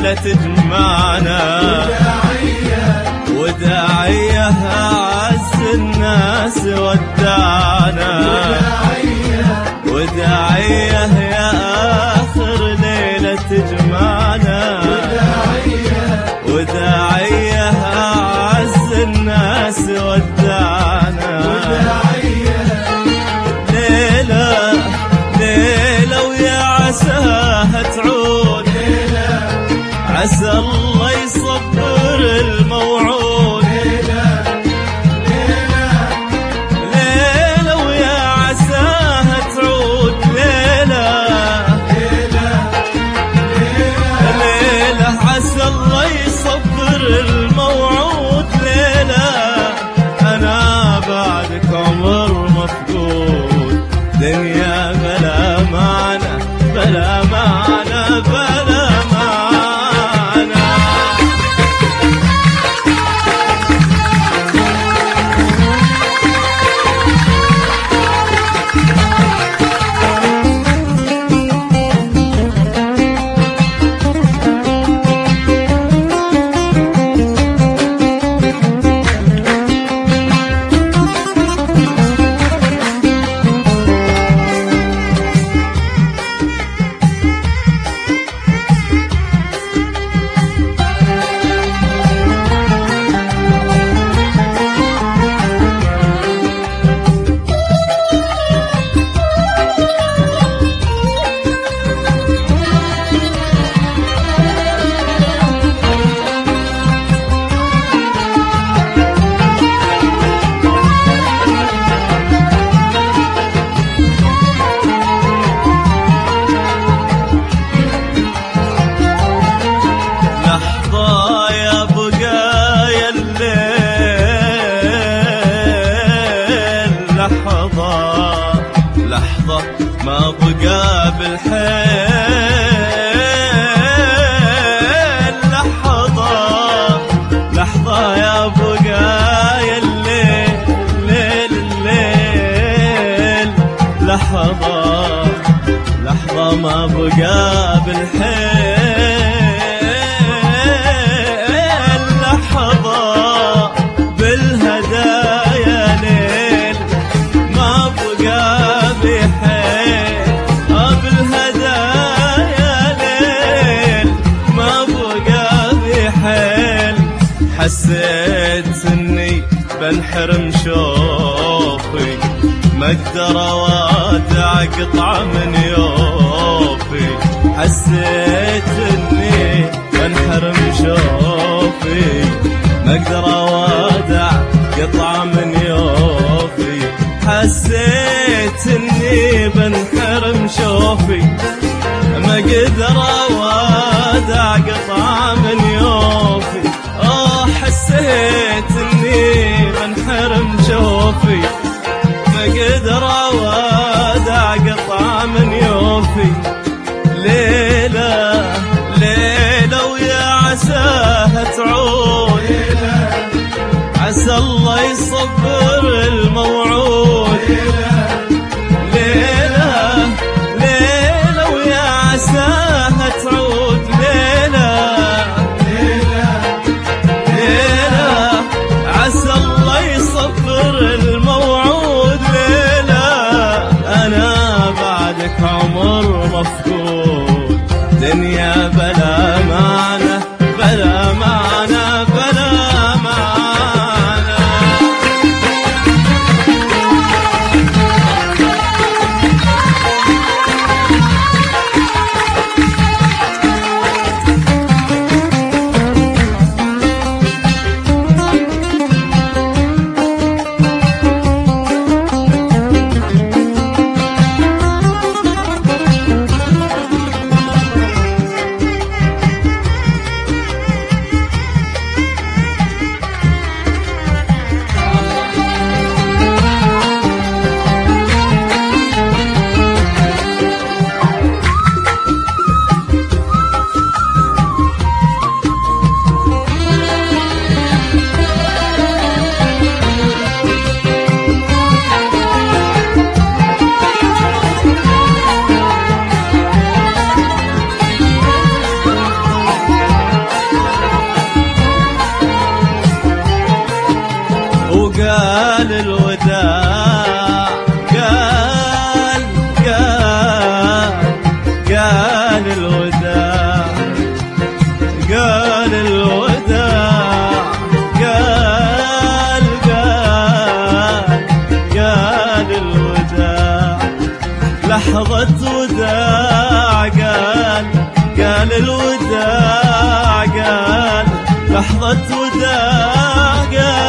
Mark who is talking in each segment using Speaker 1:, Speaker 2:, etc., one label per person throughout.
Speaker 1: ليلة تجمعنا، وداعية أعز الناس ودعنا، وداعية يا آخر ليلة تجمعنا، وداعية أعز الناس ودعنا. ليلة ويا عساها تعود، عسى الله يصبر الموعود. ليلة ويا عساها تعود، ليلة عسى الله يصبر الموعود. ليلة أنا بعدك عمر مفقود، دنيا بلا معنى بلا معنى بلا معنى. لحظة ما بقى بالحيل، لحظة يا بقايا الليل، لحظة ما بقى بالحيل، لحظة بالهدايا ليل ما بقى بحيل، بالهدايا ليل ما بقى بحيل. حسيت اني بنحرم شوفي، ما اقدر اودع قطعة من يوفي. حسيت اني بنحرم شوفي، ما اقدر اودع قطعة من يوفي. حسيت اني بنحرم شوفي، ما اقدر اودع قطعة من يوفي. حسيت اني بنحرم شوفي، ما اقدر اودع قطعة من يوفي. ليلة ويا عساها تعود، عسى الله يصبر الموعود. ليلة ويا عساها تعود، ليلة عسى الله يصبر الموعود. ليلة أنا بعدك عمر مفقود، دنيا بلا معنى بلا معنى بلا معنى. لحظة وداع قال الوداع قال لحظة وداع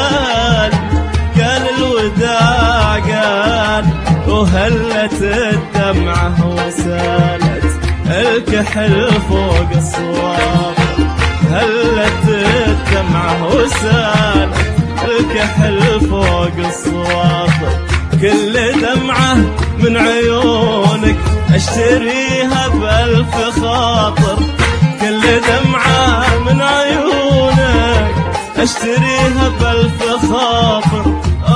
Speaker 1: قال الوداع قال وهلت الدمعة وسالت الكحل فوق الصواب هلت الدمعة وسالت الكحل فوق الصواب كل دمعة من عيونك اشتريها بألف خاطر كل دمعة من عيونك اشتريها بألف خاطر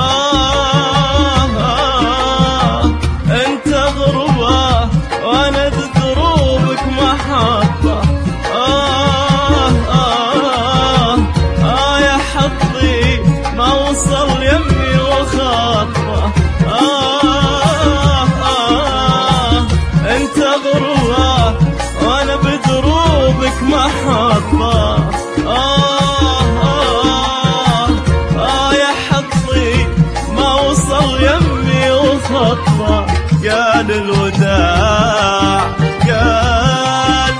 Speaker 1: انت غربة وانا بدروبك محطة يا حظي ما وصل يمي وخاطرة انت غربة وانا بدروبك محطة يا حظي ما وصل يمي وخطة قال الوداع قال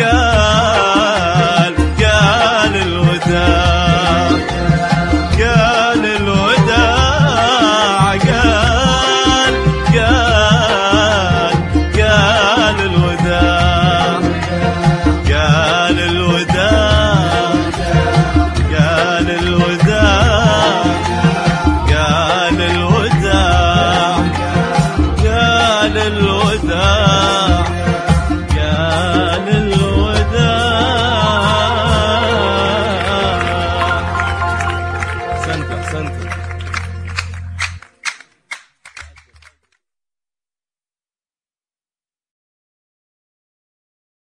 Speaker 1: الوداع قال الوداع قال الوداع قال الوداع قال الوداع قال الوداع قال الوداع